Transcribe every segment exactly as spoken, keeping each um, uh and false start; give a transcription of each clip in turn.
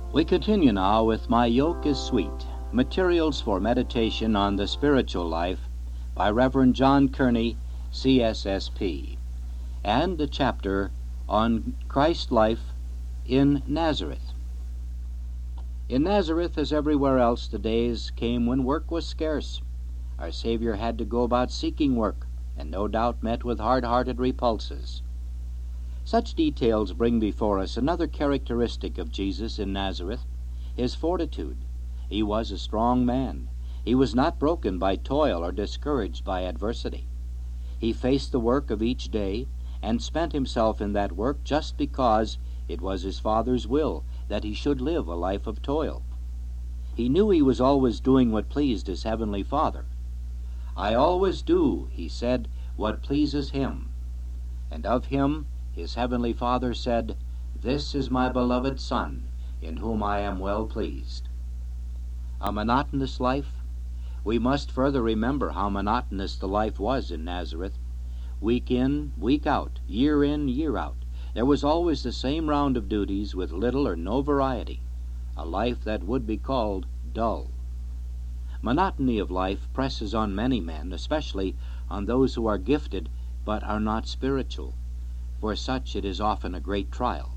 We continue now with My Yoke is Sweet, Materials for Meditation on the Spiritual Life by Reverend John Kearney, C S S P, and the chapter on Christ's life in Nazareth. In Nazareth, as everywhere else, the days came when work was scarce. Our Savior had to go about seeking work, and no doubt met with hard-hearted repulses. Such details bring before us another characteristic of Jesus in Nazareth, his fortitude. He was a strong man. He was not broken by toil or discouraged by adversity. He faced the work of each day and spent himself in that work just because it was his Father's will that he should live a life of toil. He knew he was always doing what pleased his heavenly Father. "I always do," he said, "what pleases him." And of him his heavenly Father said, "This is my beloved Son, in whom I am well pleased." A monotonous life? We must further remember how monotonous the life was in Nazareth. Week in, week out, year in, year out, there was always the same round of duties with little or no variety, a life that would be called dull. Monotony of life presses on many men, especially on those who are gifted but are not spiritual. For such it is often a great trial.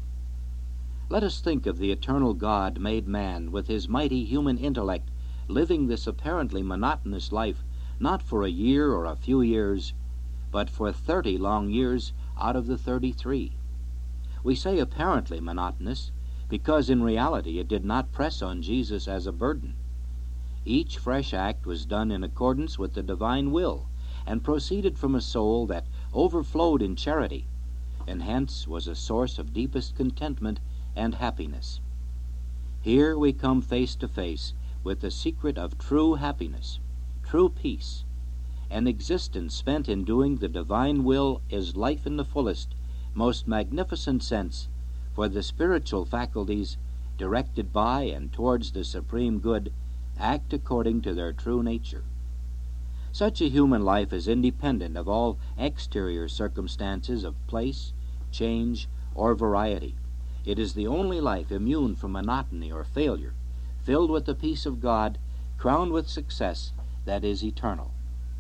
Let us think of the eternal God made man with his mighty human intellect living this apparently monotonous life not for a year or a few years, but for thirty long years out of the thirty-three. We say apparently monotonous because in reality it did not press on Jesus as a burden. Each fresh act was done in accordance with the divine will and proceeded from a soul that overflowed in charity, and hence was a source of deepest contentment and happiness. Here we come face to face with the secret of true happiness, true peace. An existence spent in doing the divine will is life in the fullest, most magnificent sense, for the spiritual faculties, directed by and towards the supreme good, act according to their true nature. Such a human life is independent of all exterior circumstances of place, change, or variety. It is the only life immune from monotony or failure, filled with the peace of God, crowned with success that is eternal.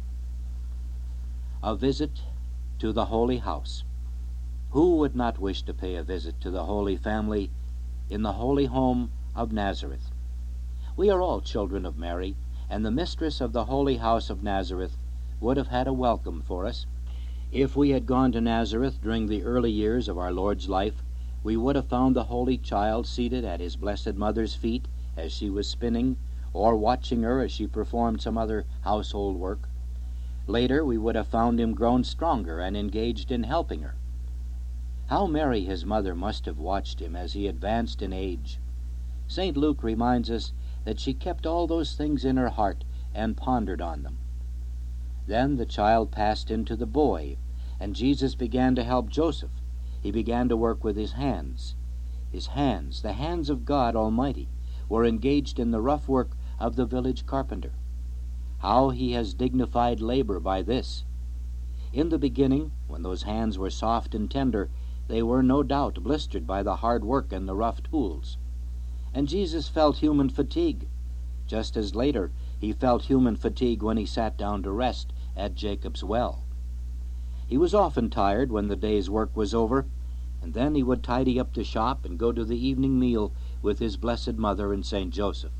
A visit to the Holy House. Who would not wish to pay a visit to the Holy Family in the holy home of Nazareth? We are all children of Mary, and the mistress of the Holy House of Nazareth would have had a welcome for us. If we had gone to Nazareth during the early years of our Lord's life, we would have found the Holy Child seated at his Blessed Mother's feet as she was spinning, or watching her as she performed some other household work. Later, we would have found him grown stronger and engaged in helping her. How Mary, his mother, must have watched him as he advanced in age. Saint Luke reminds us that she kept all those things in her heart and pondered on them. Then the child passed into the boy, and Jesus began to help Joseph. He began to work with his hands. His hands, the hands of God Almighty, were engaged in the rough work of the village carpenter. How he has dignified labor by this! In the beginning, when those hands were soft and tender, they were no doubt blistered by the hard work and the rough tools. And Jesus felt human fatigue, just as later he felt human fatigue when he sat down to rest at Jacob's well. He was often tired when the day's work was over, and then he would tidy up the shop and go to the evening meal with his Blessed Mother and Saint Joseph.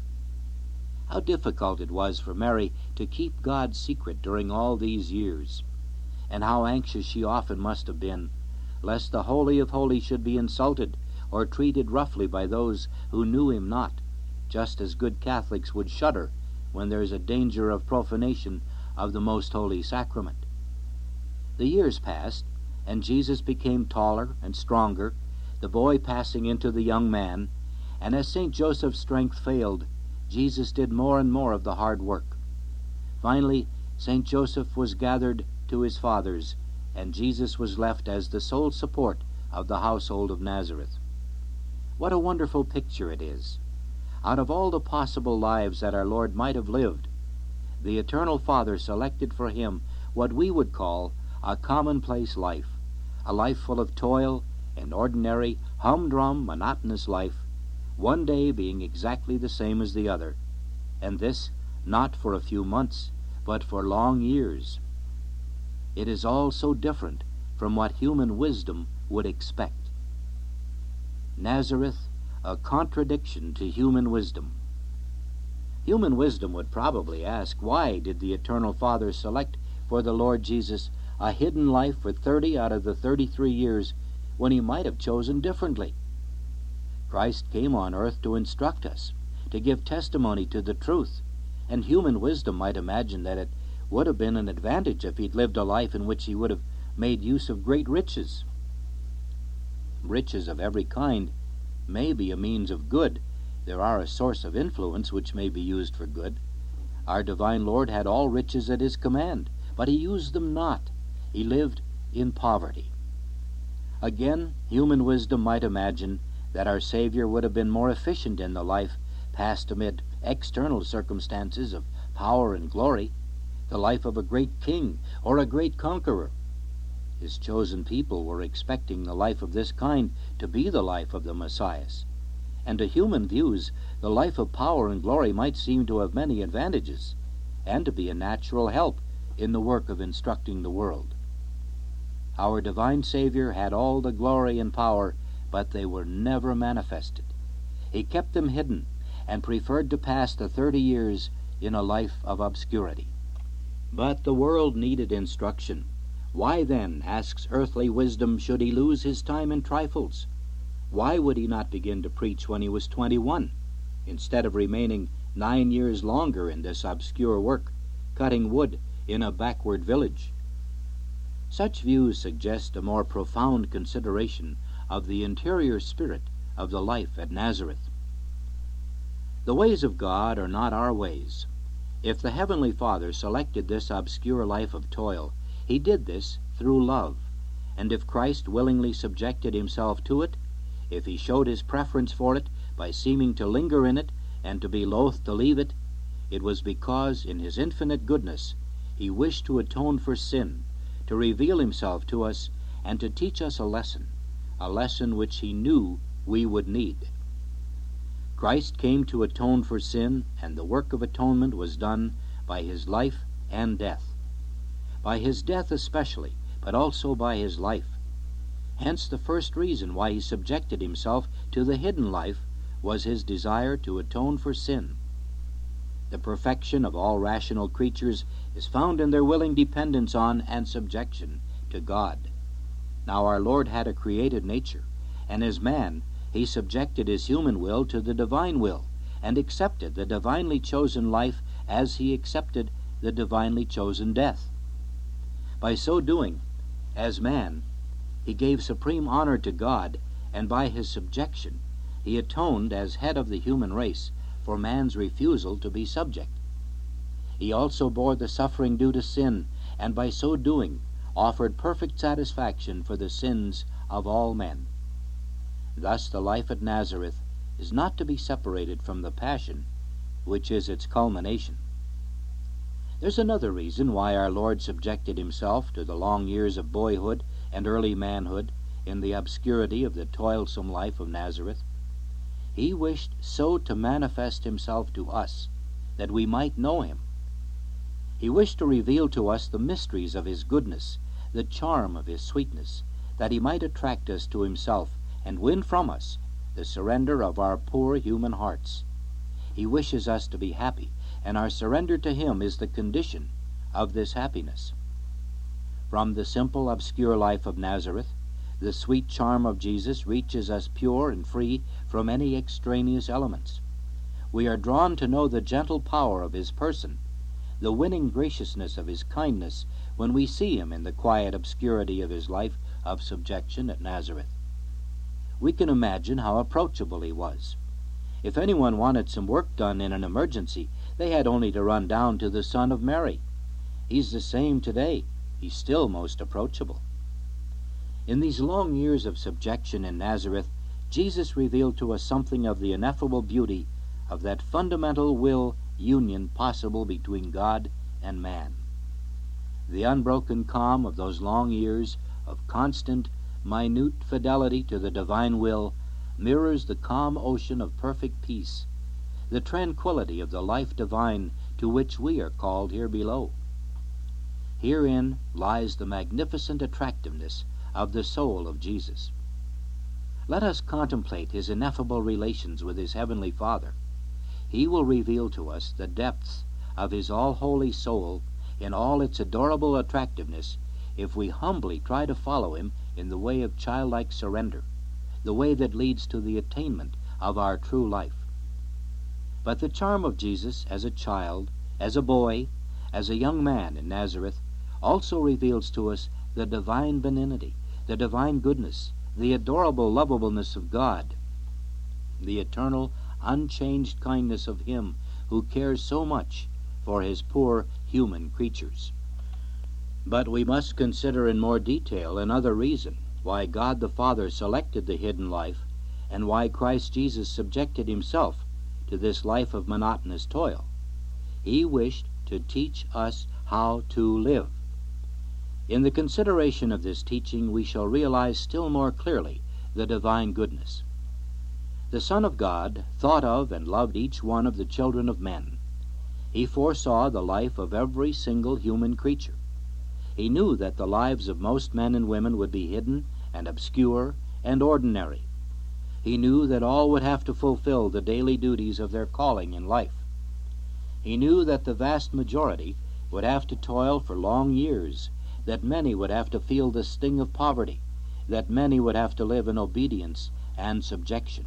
How difficult it was for Mary to keep God's secret during all these years, and how anxious she often must have been, lest the Holy of Holies should be insulted or treated roughly by those who knew him not, just as good Catholics would shudder when there is a danger of profanation of the most holy sacrament. The years passed, and Jesus became taller and stronger, the boy passing into the young man, and as Saint Joseph's strength failed, Jesus did more and more of the hard work. Finally, Saint Joseph was gathered to his fathers, and Jesus was left as the sole support of the household of Nazareth. What a wonderful picture it is! Out of all the possible lives that our Lord might have lived, the Eternal Father selected for him what we would call a commonplace life, a life full of toil, an ordinary, humdrum, monotonous life, one day being exactly the same as the other, and this not for a few months, but for long years. It is all so different from what human wisdom would expect. Nazareth, a contradiction to human wisdom. Human wisdom would probably ask, why did the Eternal Father select for the Lord Jesus a hidden life for thirty out of the thirty-three years when he might have chosen differently? Christ came on earth to instruct us, to give testimony to the truth, and human wisdom might imagine that it would have been an advantage if he'd lived a life in which he would have made use of great riches. Riches of every kind may be a means of good. There are a source of influence which may be used for good. Our divine Lord had all riches at his command, but he used them not. He lived in poverty. Again, human wisdom might imagine that our Savior would have been more efficient in the life passed amid external circumstances of power and glory, the life of a great king or a great conqueror. His chosen people were expecting the life of this kind to be the life of the Messiah, and to human views the life of power and glory might seem to have many advantages, and to be a natural help in the work of instructing the world. Our divine Savior had all the glory and power, but they were never manifested. He kept them hidden, and preferred to pass the thirty years in a life of obscurity. But the world needed instruction. Why then, asks earthly wisdom, should he lose his time in trifles? Why would he not begin to preach when he was twenty-one, instead of remaining nine years longer in this obscure work, cutting wood in a backward village? Such views suggest a more profound consideration of the interior spirit of the life at Nazareth. The ways of God are not our ways. If the Heavenly Father selected this obscure life of toil, he did this through love, and if Christ willingly subjected himself to it, if he showed his preference for it by seeming to linger in it and to be loath to leave it, it was because in his infinite goodness he wished to atone for sin, to reveal himself to us, and to teach us a lesson, a lesson which he knew we would need. Christ came to atone for sin, and the work of atonement was done by his life and death. By his death especially, but also by his life. Hence the first reason why he subjected himself to the hidden life was his desire to atone for sin. The perfection of all rational creatures is found in their willing dependence on and subjection to God. Now our Lord had a created nature, and as man he subjected his human will to the divine will, and accepted the divinely chosen life as he accepted the divinely chosen death. By so doing, as man, he gave supreme honor to God, and by his subjection he atoned as head of the human race for man's refusal to be subject. He also bore the suffering due to sin, and by so doing offered perfect satisfaction for the sins of all men. Thus the life at Nazareth is not to be separated from the Passion, which is its culmination. There's another reason why our Lord subjected himself to the long years of boyhood and early manhood in the obscurity of the toilsome life of Nazareth. He wished so to manifest himself to us that we might know him. He wished to reveal to us the mysteries of his goodness, the charm of his sweetness, that he might attract us to himself and win from us the surrender of our poor human hearts. He wishes us to be happy, and our surrender to him is the condition of this happiness. From the simple, obscure life of Nazareth, the sweet charm of Jesus reaches us pure and free from any extraneous elements. We are drawn to know the gentle power of his person, the winning graciousness of his kindness, when we see him in the quiet obscurity of his life of subjection at Nazareth. We can imagine how approachable he was. If anyone wanted some work done in an emergency, they had only to run down to the Son of Mary. He's the same today. He's still most approachable. In these long years of subjection in Nazareth, Jesus revealed to us something of the ineffable beauty of that fundamental will union possible between God and man. The unbroken calm of those long years of constant, minute fidelity to the divine will mirrors the calm ocean of perfect peace, the tranquility of the life divine to which we are called here below. Herein lies the magnificent attractiveness of the soul of Jesus. Let us contemplate his ineffable relations with his heavenly Father. He will reveal to us the depths of his all-holy soul in all its adorable attractiveness if we humbly try to follow him in the way of childlike surrender, the way that leads to the attainment of our true life. But the charm of Jesus as a child, as a boy, as a young man in Nazareth also reveals to us the divine benignity, the divine goodness, the adorable lovableness of God, the eternal, unchanged kindness of him who cares so much for his poor human creatures. But we must consider in more detail another reason why God the Father selected the hidden life, and why Christ Jesus subjected himself to this life of monotonous toil. He wished to teach us how to live. In the consideration of this teaching we shall realize still more clearly the divine goodness. The Son of God thought of and loved each one of the children of men. He foresaw the life of every single human creature. He knew that the lives of most men and women would be hidden and obscure and ordinary. He knew that all would have to fulfill the daily duties of their calling in life. He knew that the vast majority would have to toil for long years, that many would have to feel the sting of poverty, that many would have to live in obedience and subjection.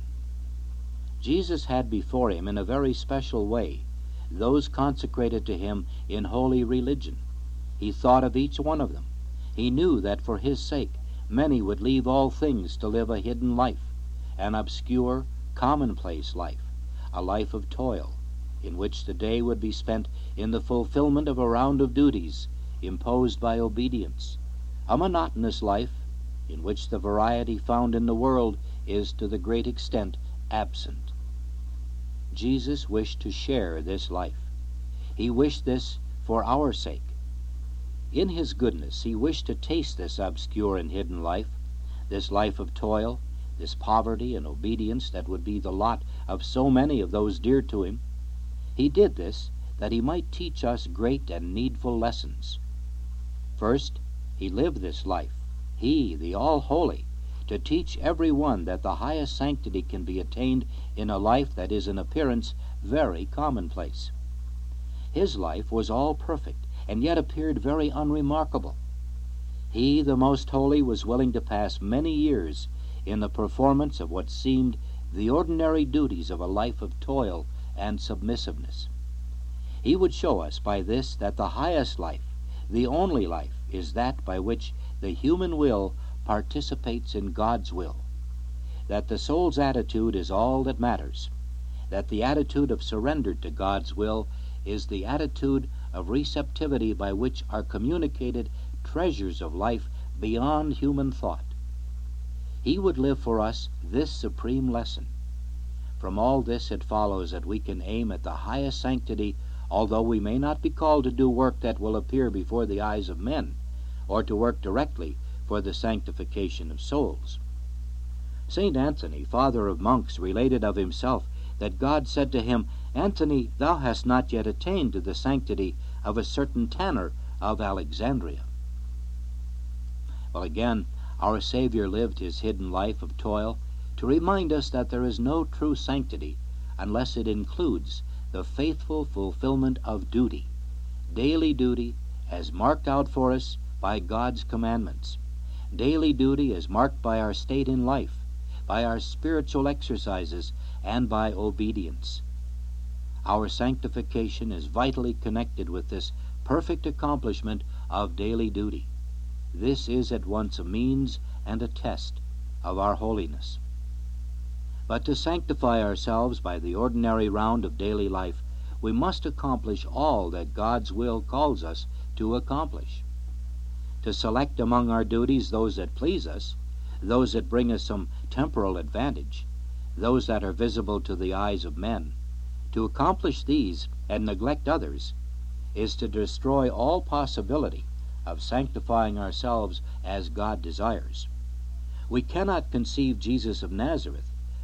Jesus had before him, in a very special way, those consecrated to him in holy religion. He thought of each one of them. He knew that for his sake many would leave all things to live a hidden life, an obscure, commonplace life, a life of toil, in which the day would be spent in the fulfillment of a round of duties imposed by obedience, a monotonous life in which the variety found in the world is to the great extent absent. Jesus wished to share this life. He wished this for our sake. In his goodness he wished to taste this obscure and hidden life, this life of toil, this poverty and obedience that would be the lot of so many of those dear to him. He did this that he might teach us great and needful lessons. First, he lived this life, he, the all-holy, to teach every one that the highest sanctity can be attained in a life that is in appearance very commonplace. His life was all perfect, and yet appeared very unremarkable. He, the most holy, was willing to pass many years in the performance of what seemed the ordinary duties of a life of toil and submissiveness. He would show us by this that the highest life, the only life, is that by which the human will participates in God's will, that the soul's attitude is all that matters, that the attitude of surrender to God's will is the attitude of receptivity by which are communicated treasures of life beyond human thought. He would live for us this supreme lesson. From all this it follows that we can aim at the highest sanctity, although we may not be called to do work that will appear before the eyes of men, or to work directly for the sanctification of souls. Saint Anthony, father of monks, related of himself that God said to him, "Anthony, thou hast not yet attained to the sanctity of a certain tanner of Alexandria." Well, again, our Savior lived his hidden life of toil to remind us that there is no true sanctity unless it includes the faithful fulfillment of duty, daily duty as marked out for us by God's commandments, daily duty as marked by our state in life, by our spiritual exercises, and by obedience. Our sanctification is vitally connected with this perfect accomplishment of daily duty. This is at once a means and a test of our holiness. But to sanctify ourselves by the ordinary round of daily life, we must accomplish all that God's will calls us to accomplish. To select among our duties those that please us, those that bring us some temporal advantage, those that are visible to the eyes of men, to accomplish these and neglect others, is to destroy all possibility of sanctifying ourselves as God desires. We cannot conceive Jesus of Nazareth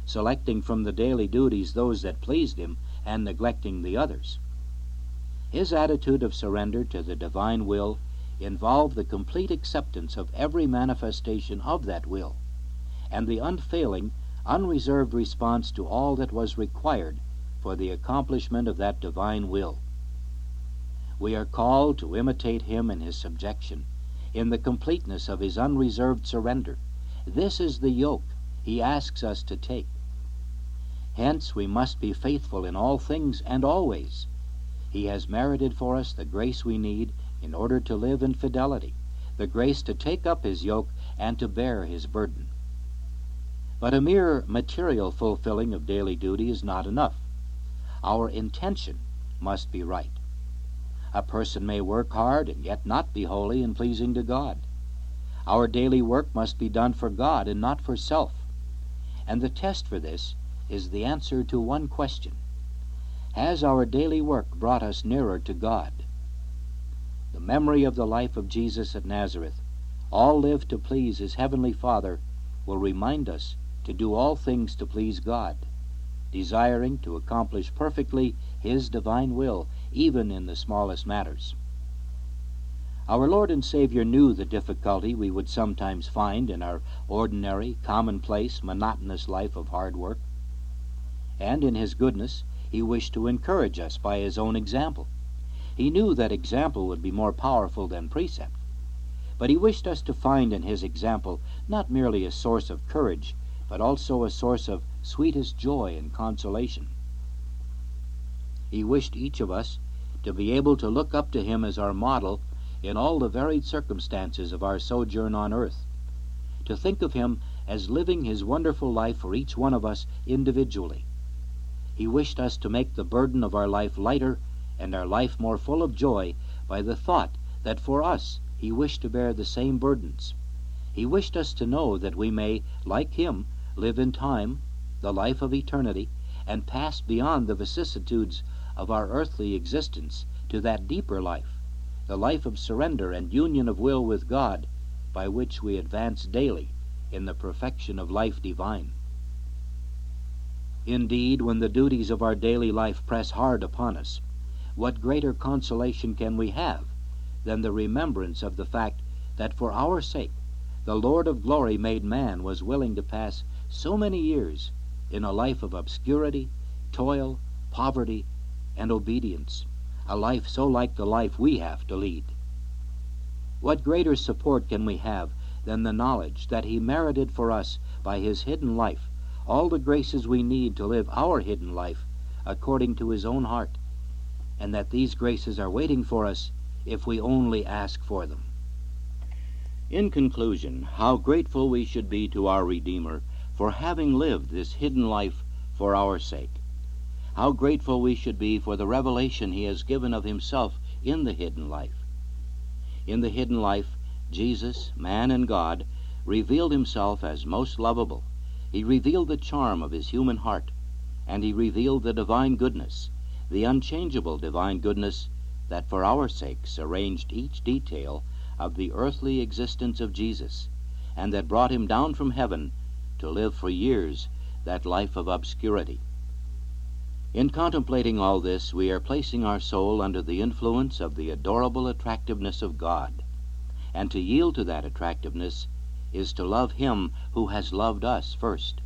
selecting from the daily duties those that pleased him and neglecting the others. His attitude of surrender to the divine will involved the complete acceptance of every manifestation of that will, and the unfailing, unreserved response to all that was required for the accomplishment of that divine will. We are called to imitate him in his subjection, in the completeness of his unreserved surrender. This is the yoke he asks us to take. Hence we must be faithful in all things and always. He has merited for us the grace we need in order to live in fidelity, the grace to take up his yoke and to bear his burden. But a mere material fulfilling of daily duty is not enough. Our intention must be right. A person may work hard and yet not be holy and pleasing to God. Our daily work must be done for God and not for self. And the test for this is the answer to one question: has our daily work brought us nearer to God? The memory of the life of Jesus at Nazareth, all lived to please his heavenly Father, will remind us to do all things to please God, desiring to accomplish perfectly his divine will, even in the smallest matters. Our Lord and Savior knew the difficulty we would sometimes find in our ordinary, commonplace, monotonous life of hard work. And in his goodness, he wished to encourage us by his own example. He knew that example would be more powerful than precept. But he wished us to find in his example not merely a source of courage, but also a source of sweetest joy and consolation. He wished each of us to be able to look up to him as our model in all the varied circumstances of our sojourn on earth, to think of him as living his wonderful life for each one of us individually. He wished us to make the burden of our life lighter and our life more full of joy by the thought that for us he wished to bear the same burdens. He wished us to know that we may, like him, live in time, the life of eternity, and pass beyond the vicissitudes of our earthly existence to that deeper life, the life of surrender and union of will with God, by which we advance daily in the perfection of life divine. Indeed, when the duties of our daily life press hard upon us, what greater consolation can we have than the remembrance of the fact that for our sake the Lord of glory made man was willing to pass so many years in a life of obscurity, toil, poverty, and obedience, a life so like the life we have to lead? What greater support can we have than the knowledge that he merited for us by his hidden life all the graces we need to live our hidden life according to his own heart, and that these graces are waiting for us if we only ask for them? In conclusion, how grateful we should be to our Redeemer for having lived this hidden life for our sake. How grateful we should be for the revelation he has given of himself in the hidden life. In the hidden life, Jesus, man and God, revealed himself as most lovable. He revealed the charm of his human heart, and he revealed the divine goodness, the unchangeable divine goodness that for our sakes arranged each detail of the earthly existence of Jesus, and that brought him down from heaven to live for years that life of obscurity. In contemplating all this, we are placing our soul under the influence of the adorable attractiveness of God, and to yield to that attractiveness is to love him who has loved us first.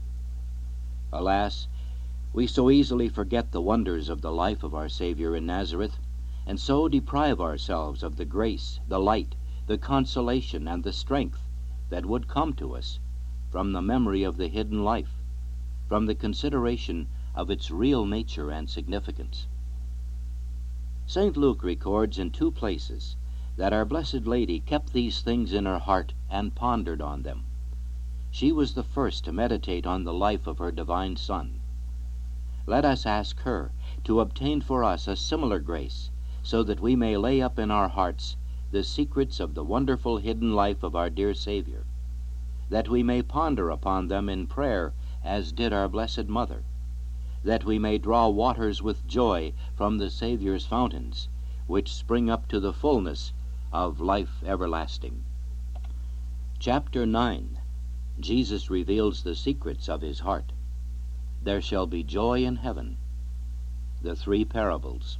Alas, we so easily forget the wonders of the life of our Savior in Nazareth, and so deprive ourselves of the grace, the light, the consolation, and the strength that would come to us from the memory of the hidden life, from the consideration of its real nature and significance. Saint Luke records in two places that our Blessed Lady kept these things in her heart and pondered on them. She was the first to meditate on the life of her divine Son. Let us ask her to obtain for us a similar grace, so that we may lay up in our hearts the secrets of the wonderful hidden life of our dear Savior, that we may ponder upon them in prayer as did our Blessed Mother, that we may draw waters with joy from the Savior's fountains, which spring up to the fullness of life everlasting. Chapter nine. Jesus reveals the secrets of his heart. there shall be joy in heaven. The three parables.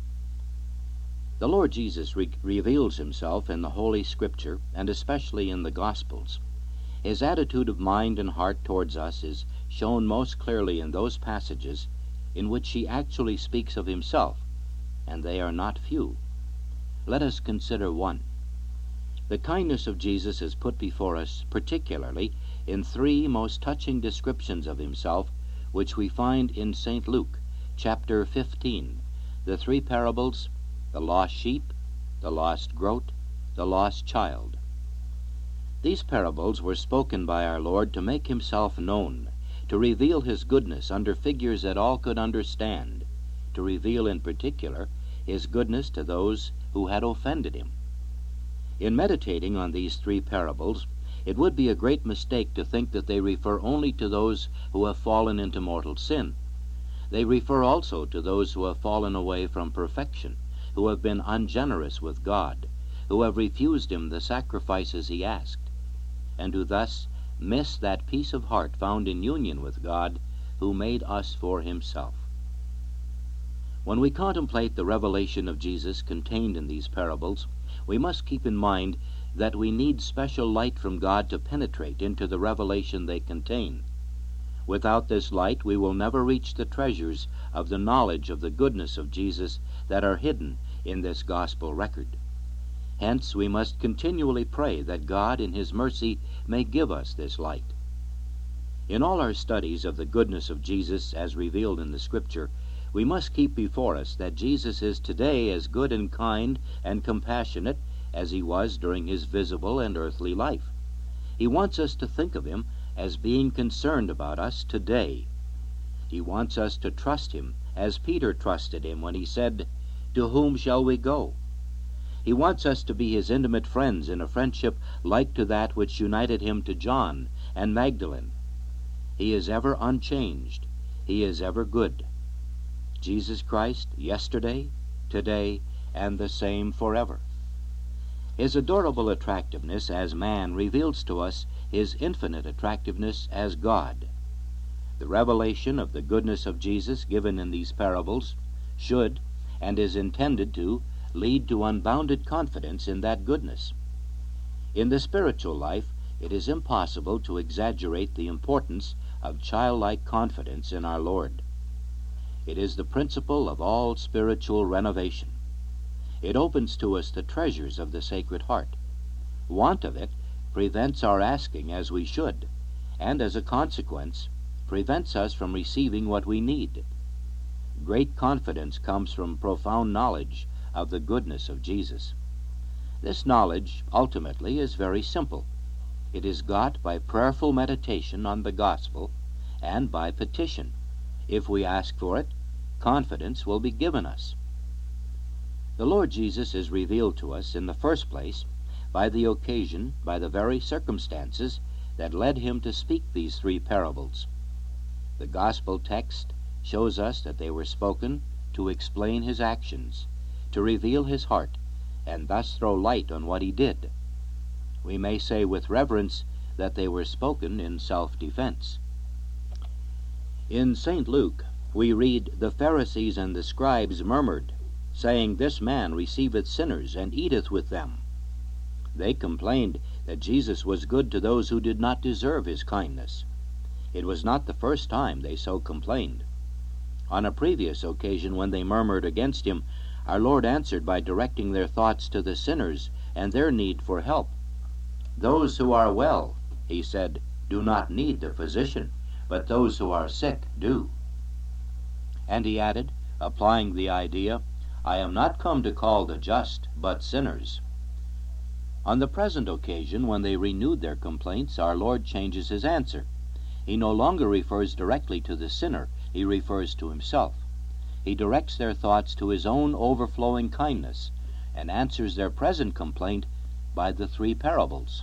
The Lord Jesus re- reveals himself in the Holy Scripture, and especially in the Gospels. His attitude of mind and heart towards us is shown most clearly in those passages in which he actually speaks of himself, and they are not few. Let us consider one. The kindness of Jesus is put before us particularly in three most touching descriptions of himself, which we find in Saint Luke, chapter fifteen, the three parables, the lost sheep, the lost goat, the lost child. These parables were spoken by our Lord to make himself known, to reveal his goodness under figures that all could understand, to reveal in particular his goodness to those who had offended him. In meditating on these three parables, it would be a great mistake to think that they refer only to those who have fallen into mortal sin. They refer also to those who have fallen away from perfection, who have been ungenerous with God, who have refused him the sacrifices he asked, and who thus miss that peace of heart found in union with God, who made us for himself. When we contemplate the revelation of Jesus contained in these parables, we must keep in mind that we need special light from God to penetrate into the revelation they contain. Without this light, we will never reach the treasures of the knowledge of the goodness of Jesus that are hidden in this gospel record. Hence, we must continually pray that God in his mercy may give us this light. In all our studies of the goodness of Jesus as revealed in the Scripture, we must keep before us that Jesus is today as good and kind and compassionate as he was during his visible and earthly life. He wants us to think of him as being concerned about us today. He wants us to trust him as Peter trusted him when he said, "To whom shall we go?" He wants us to be his intimate friends in a friendship like to that which united him to John and Magdalene. He is ever unchanged. He is ever good. Jesus Christ, yesterday, today, and the same forever. His adorable attractiveness as man reveals to us his infinite attractiveness as God. The revelation of the goodness of Jesus given in these parables should, and is intended to, lead to unbounded confidence in that goodness. In the spiritual life, it is impossible to exaggerate the importance of childlike confidence in our Lord. It is the principle of all spiritual renovation. It opens to us the treasures of the Sacred Heart. Want of it prevents our asking as we should, and as a consequence, prevents us from receiving what we need. Great confidence comes from profound knowledge of the goodness of Jesus. This knowledge, ultimately, is very simple. It is got by prayerful meditation on the gospel and by petition. If we ask for it, confidence will be given us. The Lord Jesus is revealed to us, in the first place, by the occasion, by the very circumstances that led him to speak these three parables. The gospel text shows us that they were spoken to explain his actions, to reveal his heart, and thus throw light on what he did. We may say with reverence that they were spoken in self-defense. In Saint Luke, we read, "The Pharisees and the scribes murmured, saying, This man receiveth sinners, and eateth with them." They complained that Jesus was good to those who did not deserve his kindness. It was not the first time they so complained. On a previous occasion, when they murmured against him, our Lord answered by directing their thoughts to the sinners and their need for help. "Those who are well," he said, "do not need the physician, but those who are sick do." And he added, applying the idea, "I am not come to call the just, but sinners." On the present occasion, when they renewed their complaints, our Lord changes his answer. He no longer refers directly to the sinner, he refers to himself. He directs their thoughts to his own overflowing kindness, and answers their present complaint by the three parables.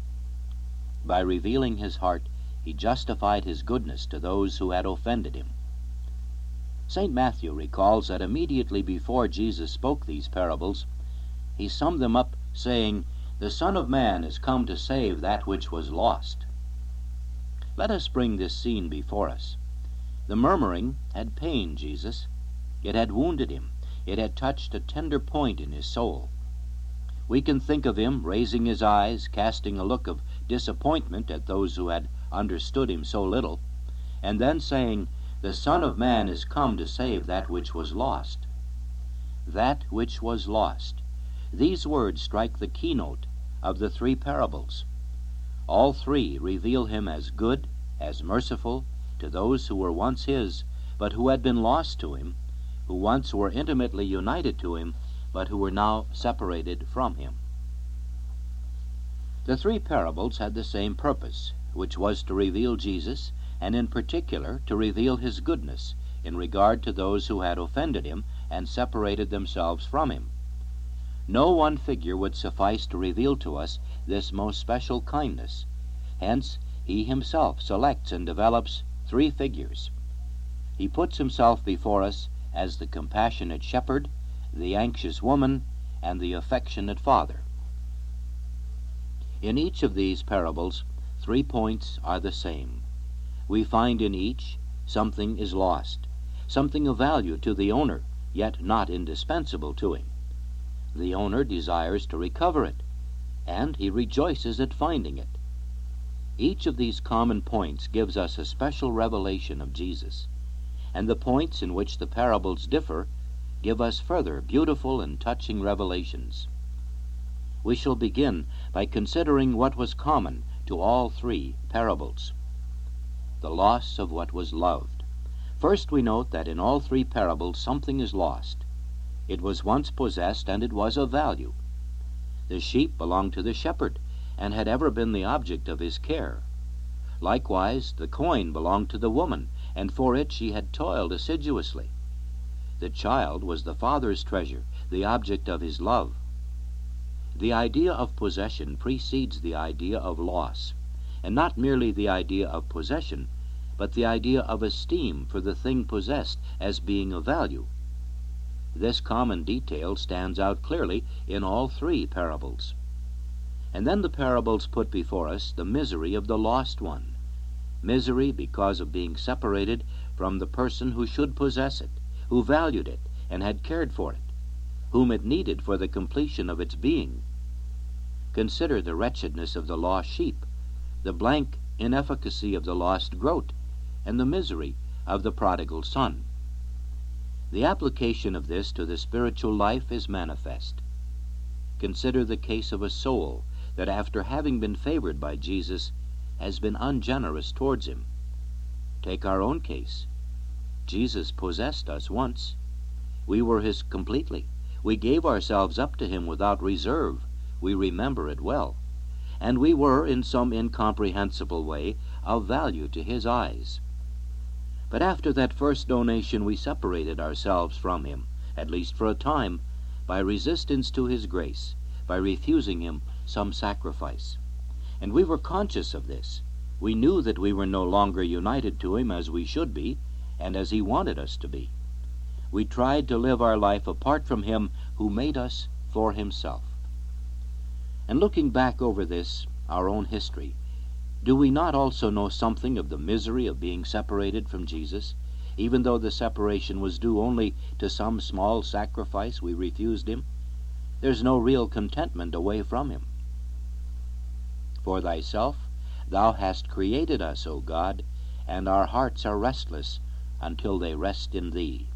By revealing his heart, he justified his goodness to those who had offended him. Saint Matthew recalls that immediately before Jesus spoke these parables, he summed them up, saying, "The Son of Man is come to save that which was lost." Let us bring this scene before us. The murmuring had pained Jesus. It had wounded him. It had touched a tender point in his soul. We can think of him raising his eyes, casting a look of disappointment at those who had understood him so little, and then saying, "The Son of Man is come to save that which was lost." That which was lost. These words strike the keynote of the three parables. All three reveal him as good, as merciful, to those who were once his, but who had been lost to him, who once were intimately united to him, but who were now separated from him. The three parables had the same purpose, which was to reveal Jesus, and in particular to reveal his goodness in regard to those who had offended him and separated themselves from him. No one figure would suffice to reveal to us this most special kindness. Hence, he himself selects and develops three figures. He puts himself before us as the compassionate shepherd, the anxious woman, and the affectionate father. In each of these parables, three points are the same. We find in each something is lost, something of value to the owner, yet not indispensable to him. The owner desires to recover it, and he rejoices at finding it. Each of these common points gives us a special revelation of Jesus, and the points in which the parables differ give us further beautiful and touching revelations. We shall begin by considering what was common to all three parables: the loss of what was loved. First, we note that in all three parables something is lost. It was once possessed, and it was of value. The sheep belonged to the shepherd, and had ever been the object of his care. Likewise, the coin belonged to the woman, and for it she had toiled assiduously. The child was the father's treasure, the object of his love. The idea of possession precedes the idea of loss, and not merely the idea of possession, but the idea of esteem for the thing possessed as being of value. This common detail stands out clearly in all three parables. And then the parables put before us the misery of the lost one. Misery because of being separated from the person who should possess it, who valued it and had cared for it, whom it needed for the completion of its being. Consider the wretchedness of the lost sheep, the blank inefficacy of the lost groat, and the misery of the prodigal son. The application of this to the spiritual life is manifest. Consider the case of a soul that, after having been favored by Jesus, has been ungenerous towards him. Take our own case. Jesus possessed us once. We were his completely. We gave ourselves up to him without reserve. We remember it well. And we were, in some incomprehensible way, of value to his eyes. But after that first donation we separated ourselves from him, at least for a time, by resistance to his grace, by refusing him some sacrifice. And we were conscious of this. We knew that we were no longer united to him as we should be, and as he wanted us to be. We tried to live our life apart from him who made us for himself. And looking back over this, our own history, do we not also know something of the misery of being separated from Jesus, even though the separation was due only to some small sacrifice we refused him? There's no real contentment away from him. For thyself thou hast created us, O God, and our hearts are restless until they rest in thee.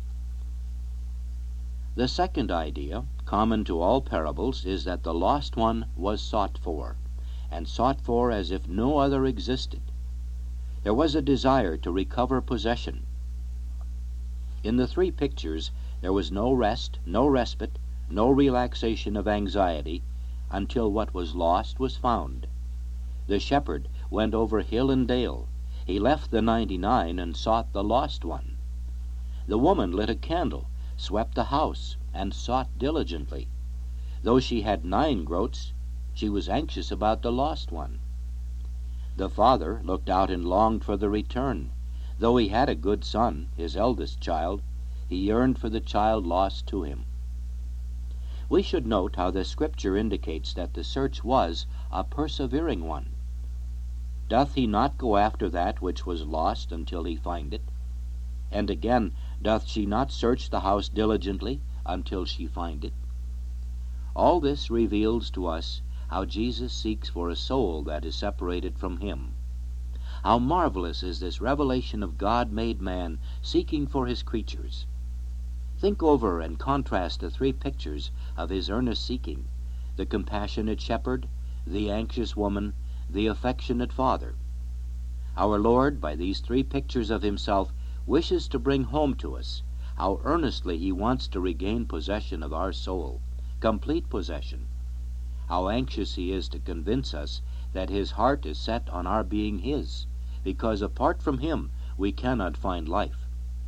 The second idea, common to all parables, is that the lost one was sought for, and sought for as if no other existed. There was a desire to recover possession. In the three pictures there was no rest, no respite, no relaxation of anxiety until what was lost was found. The shepherd went over hill and dale. He left the ninety-nine and sought the lost one. The woman lit a candle, swept the house, and sought diligently. Though she had nine groats, she was anxious about the lost one. The father looked out and longed for the return. Though he had a good son, his eldest child, he yearned for the child lost to him. We should note how the Scripture indicates that the search was a persevering one. Doth he not go after that which was lost until he find it? And again, doth she not search the house diligently until she find it? All this reveals to us how Jesus seeks for a soul that is separated from him. How marvelous is this revelation of God made man seeking for his creatures. Think over and contrast the three pictures of his earnest seeking: the compassionate shepherd, the anxious woman, the affectionate father. Our Lord, by these three pictures of himself, wishes to bring home to us how earnestly he wants to regain possession of our soul, complete possession. How anxious he is to convince us that his heart is set on our being his, because apart from him we cannot find life.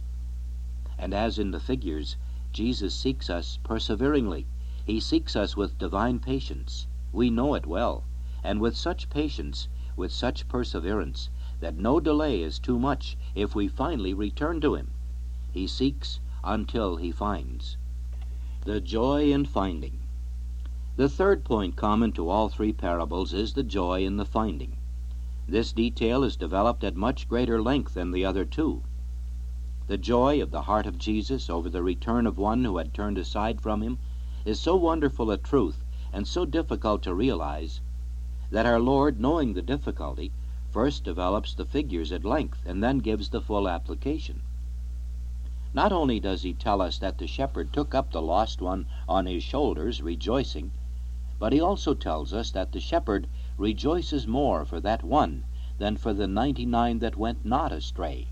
And as in the figures, Jesus seeks us perseveringly. He seeks us with divine patience. We know it well, and with such patience, with such perseverance, that no delay is too much if we finally return to him. He seeks until he finds. The joy in finding. The third point common to all three parables is the joy in the finding. This detail is developed at much greater length than the other two. The joy of the heart of Jesus over the return of one who had turned aside from him is so wonderful a truth and so difficult to realize that our Lord, knowing the difficulty, first develops the figures at length and then gives the full application. Not only does he tell us that the shepherd took up the lost one on his shoulders, rejoicing, but he also tells us that the shepherd rejoices more for that one than for the ninety-nine that went not astray.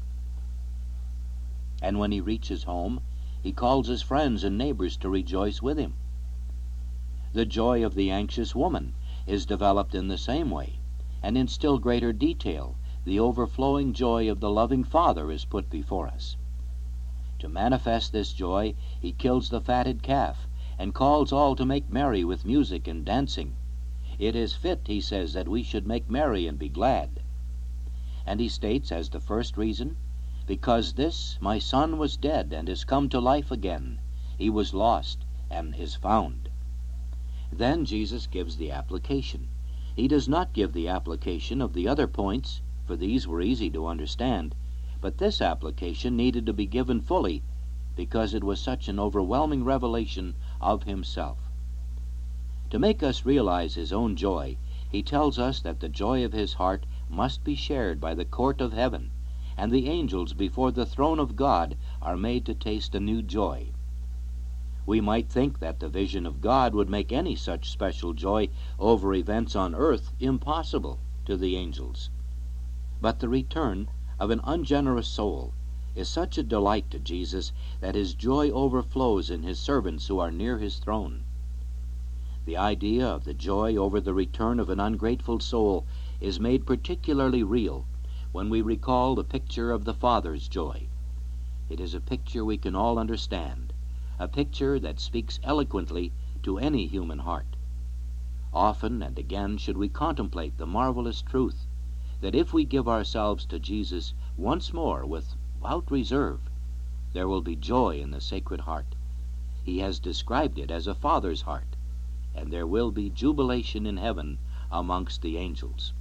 And when he reaches home, he calls his friends and neighbors to rejoice with him. The joy of the anxious woman is developed in the same way, and in still greater detail the overflowing joy of the loving Father is put before us. To manifest this joy, he kills the fatted calf, and calls all to make merry with music and dancing. It is fit, he says, that we should make merry and be glad. And he states as the first reason, because this my son was dead and is come to life again. He was lost and is found. Then Jesus gives the application. He does not give the application of the other points, for these were easy to understand, but this application needed to be given fully because it was such an overwhelming revelation of himself. To make us realize his own joy, he tells us that the joy of his heart must be shared by the court of heaven, and the angels before the throne of God are made to taste a new joy. We might think that the vision of God would make any such special joy over events on earth impossible to the angels. But the return of an ungenerous soul is such a delight to Jesus that his joy overflows in his servants who are near his throne. The idea of the joy over the return of an ungrateful soul is made particularly real when we recall the picture of the Father's joy. It is a picture we can all understand, a picture that speaks eloquently to any human heart. Often and again should we contemplate the marvelous truth that if we give ourselves to Jesus once more without reserve, there will be joy in the Sacred Heart. He has described it as a father's heart, and there will be jubilation in heaven amongst the angels.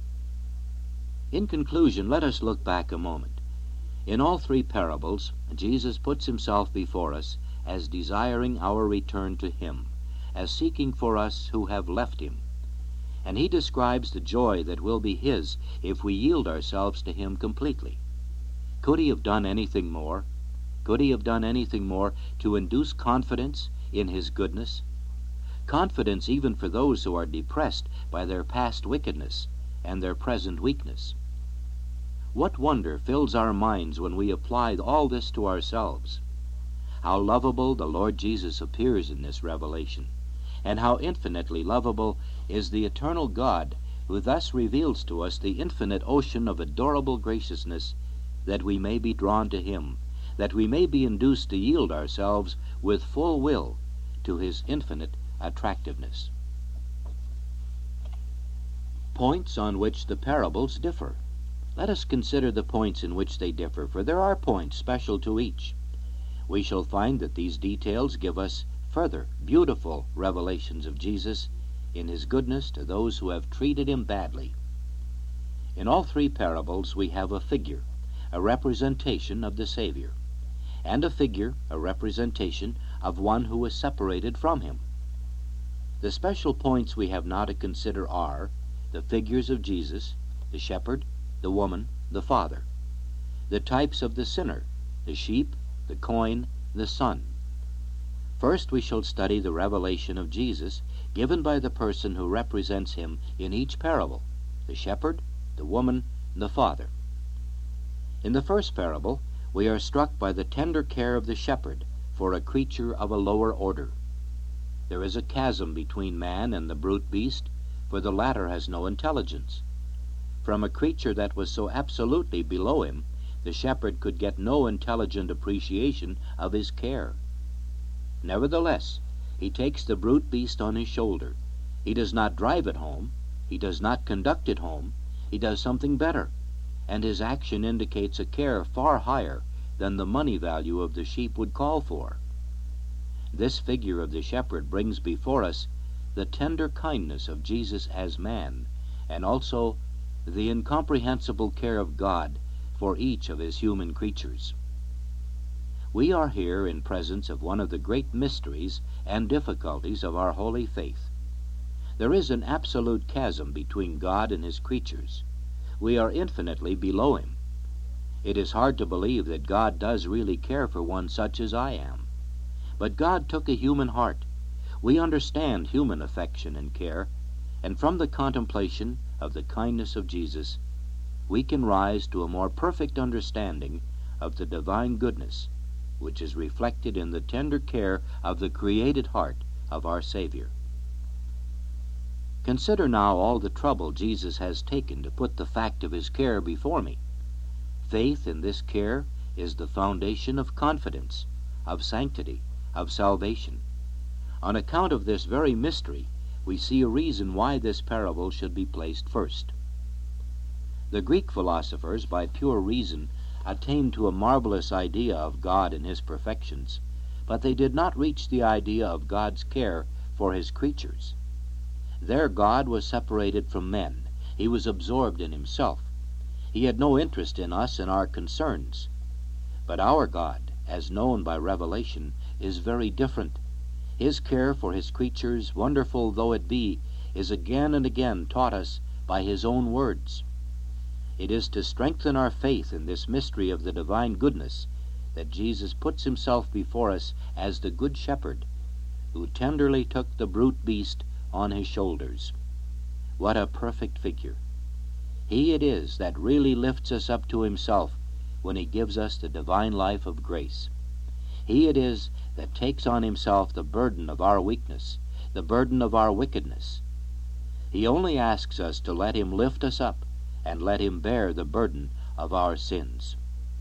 In conclusion, let us look back a moment. In all three parables, Jesus puts himself before us as desiring our return to him, as seeking for us who have left him. And he describes the joy that will be his if we yield ourselves to him completely. Could he have done anything more? Could he have done anything more to induce confidence in his goodness? Confidence even for those who are depressed by their past wickedness and their present weakness. What wonder fills our minds when we apply all this to ourselves? How lovable the Lord Jesus appears in this revelation, and how infinitely lovable is the eternal God who thus reveals to us the infinite ocean of adorable graciousness, that we may be drawn to him, that we may be induced to yield ourselves with full will to his infinite attractiveness. Points on which the parables differ. Let us consider the points in which they differ, for there are points special to each. We shall find that these details give us further beautiful revelations of Jesus in his goodness to those who have treated him badly. In all three parables we have a figure, a representation of the Savior, and a figure, a representation of one who is separated from him. The special points we have now to consider are the figures of Jesus, the shepherd, the woman, the Father; the types of the sinner, the sheep, the coin, the son. First we shall study the revelation of Jesus given by the person who represents him in each parable, the shepherd, the woman, the Father. In the first parable, we are struck by the tender care of the shepherd for a creature of a lower order. There is a chasm between man and the brute beast, for the latter has no intelligence. From a creature that was so absolutely below him, the shepherd could get no intelligent appreciation of his care. Nevertheless, he takes the brute beast on his shoulder. He does not drive it home. He does not conduct it home. He does something better, and his action indicates a care far higher than the money value of the sheep would call for. This figure of the shepherd brings before us the tender kindness of Jesus as man, and also the incomprehensible care of God for each of his human creatures. We are here in presence of one of the great mysteries and difficulties of our holy faith. There is an absolute chasm between God and his creatures. We are infinitely below him. It is hard to believe that God does really care for one such as I am. But God took a human heart. We understand human affection and care, and from the contemplation of the kindness of Jesus, we can rise to a more perfect understanding of the divine goodness, which is reflected in the tender care of the created heart of our Savior. Consider now all the trouble Jesus has taken to put the fact of his care before me. Faith in this care is the foundation of confidence, of sanctity, of salvation. On account of this very mystery, we see a reason why this parable should be placed first. The Greek philosophers, by pure reason, attained to a marvelous idea of God and his perfections, but they did not reach the idea of God's care for his creatures. Their God was separated from men. He was absorbed in himself. He had no interest in us and our concerns. But our God, as known by revelation, is very different. His care for his creatures, wonderful though it be, is again and again taught us by his own words. It is to strengthen our faith in this mystery of the divine goodness that Jesus puts himself before us as the good shepherd, who tenderly took the brute beast on his shoulders. What a perfect figure! He it is that really lifts us up to himself when he gives us the divine life of grace. He it is that takes on himself the burden of our weakness, the burden of our wickedness. He only asks us to let him lift us up and let him bear the burden of our sins.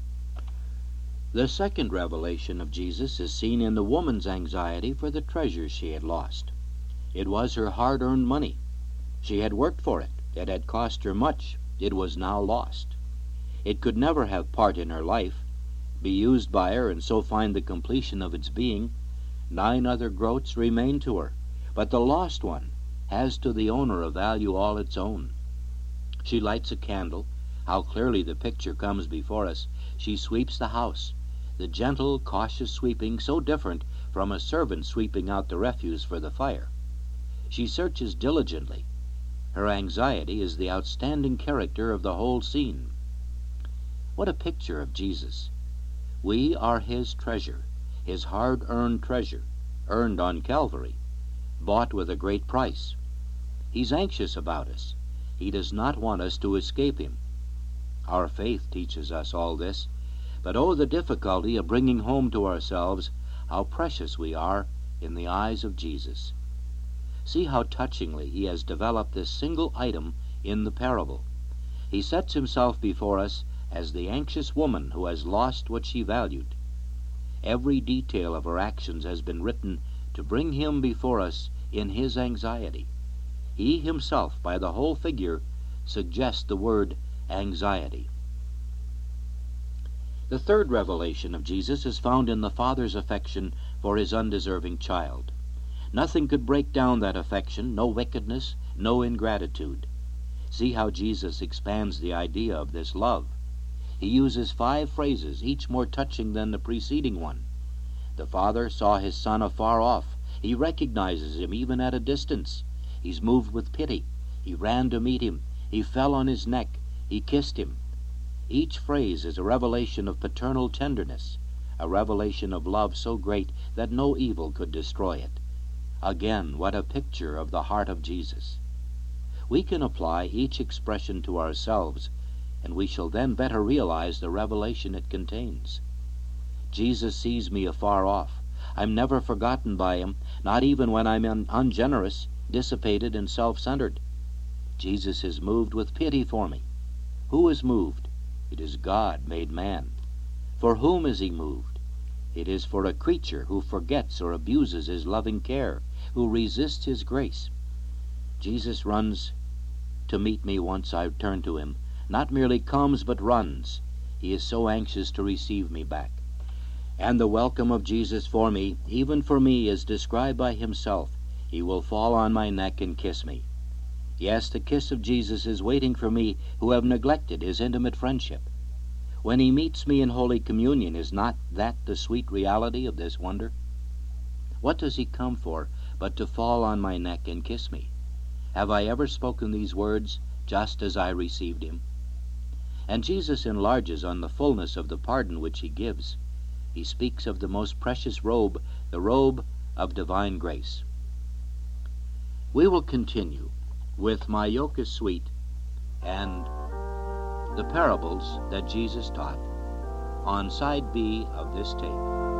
The second revelation of Jesus is seen in the woman's anxiety for the treasures she had lost. It was her hard-earned money. She had worked for it. It had cost her much. It was now lost. It could never have part in her life, be used by her and so find the completion of its being. Nine other groats remain to her, but the lost one has to the owner a value all its own. She lights a candle. How clearly the picture comes before us. She sweeps the house, the gentle, cautious sweeping so different from a servant sweeping out the refuse for the fire. She searches diligently. Her anxiety is the outstanding character of the whole scene. What a picture of Jesus! We are his treasure, his hard-earned treasure, earned on Calvary, bought with a great price. He's anxious about us. He does not want us to escape him. Our faith teaches us all this, but oh, the difficulty of bringing home to ourselves how precious we are in the eyes of Jesus. See how touchingly he has developed this single item in the parable. He sets himself before us as the anxious woman who has lost what she valued. Every detail of her actions has been written to bring him before us in his anxiety. He himself, by the whole figure, suggests the word anxiety. The third revelation of Jesus is found in the Father's affection for his undeserving child. Nothing could break down that affection, no wickedness, no ingratitude. See how Jesus expands the idea of this love. He uses five phrases, each more touching than the preceding one. The Father saw his Son afar off. He recognizes him even at a distance. He's moved with pity. He ran to meet him. He fell on his neck. He kissed him. Each phrase is a revelation of paternal tenderness, a revelation of love so great that no evil could destroy it. Again, what a picture of the heart of Jesus! We can apply each expression to ourselves, and we shall then better realize the revelation it contains. Jesus sees me afar off. I'm never forgotten by him, not even when I'm un- ungenerous, dissipated, and self-centered. Jesus is moved with pity for me. Who is moved? It is God made man. For whom is he moved? It is for a creature who forgets or abuses his loving care, who resists his grace. Jesus runs to meet me once I turn to him, not merely comes but runs. He is so anxious to receive me back. And the welcome of Jesus for me, even for me, is described by himself. He will fall on my neck and kiss me. Yes, the kiss of Jesus is waiting for me who have neglected his intimate friendship. When he meets me in Holy Communion, is not that the sweet reality of this wonder? What does he come for but to fall on my neck and kiss me? Have I ever spoken these words just as I received him? And Jesus enlarges on the fullness of the pardon which he gives. He speaks of the most precious robe, the robe of divine grace. We will continue with My Yoke is Sweet and the parables that Jesus taught on side B of this tape.